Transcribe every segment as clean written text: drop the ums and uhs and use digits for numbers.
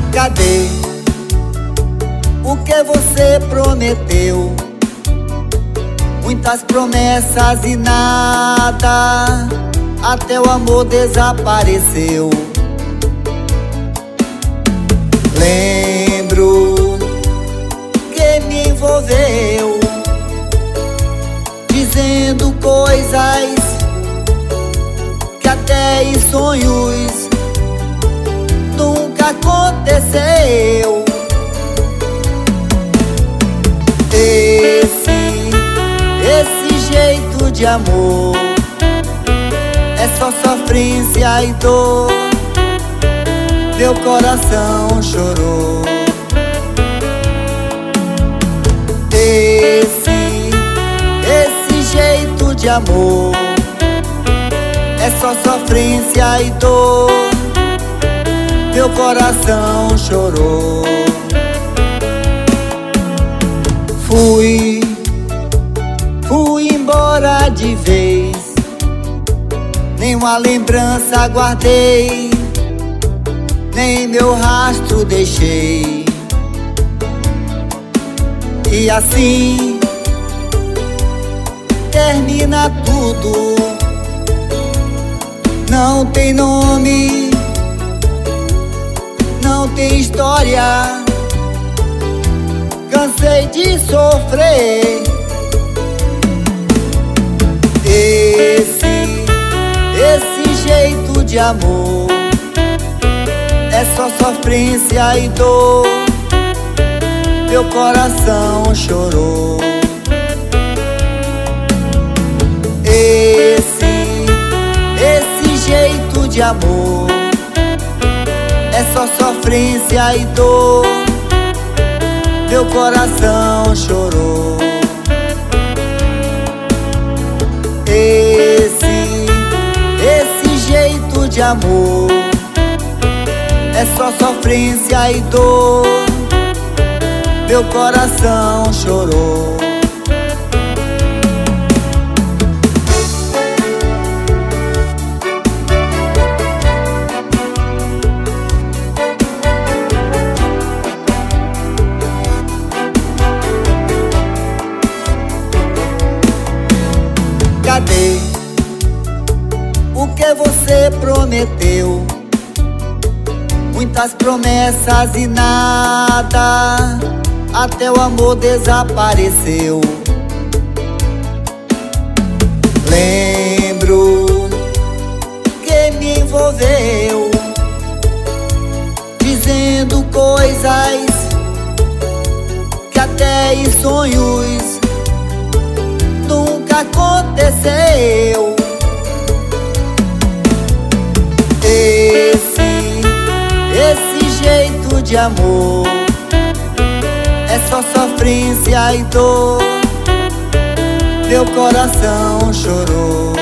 Cadê o que você prometeu? Muitas promessas e nada, até o amor desapareceu. Lembro que me envolveu, dizendo coisas que até em sonhos nunca aconteceu. Esse jeito de amor é só sofrência e dor. Meu coração chorou. Esse jeito de amor é só sofrência e dor. Meu coração chorou. Fui embora de vez, nenhuma lembrança guardei, nem meu rastro deixei. E assim termina tudo. Não tem nome, não tem história. Cansei de sofrer. Esse jeito de amor é só sofrência e dor. Meu coração chorou. Esse jeito de amor é só sofrência e dor. Meu coração chorou. Esse jeito de amor é só sofrência e dor. Meu coração chorou. Cadê o que você prometeu? Muitas promessas e nada, até o amor desapareceu. Lembro que me envolveu, dizendo coisas que até em sonhos nunca aconteceu. Esse jeito de amor é só sofrência e dor. Meu coração chorou.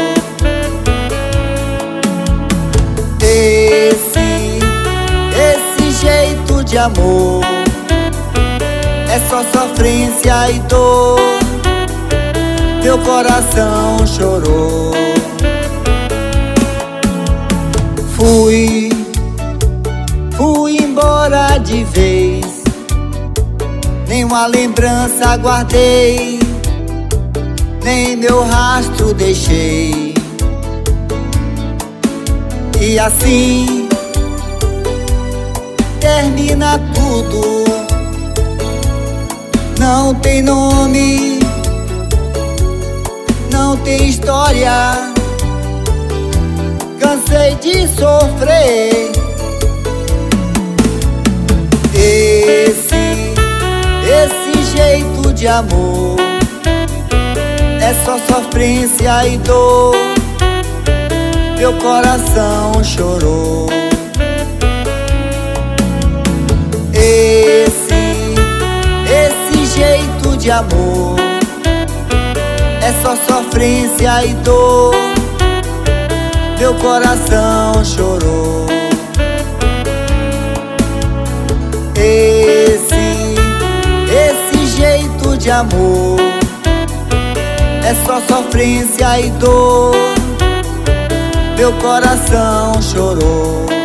Esse jeito de amor é só sofrência e dor. Meu coração chorou. Fui embora de vez, nenhuma lembrança guardei, nem meu rastro deixei. E assim termina tudo. Não tem nome, não tem história. Cansei de sofrer. Esse jeito de amor é só sofrência e dor. Meu coração chorou. Esse jeito de amor é só sofrência e dor. Meu coração chorou. Esse jeito de amor é só sofrência e dor. Meu coração chorou.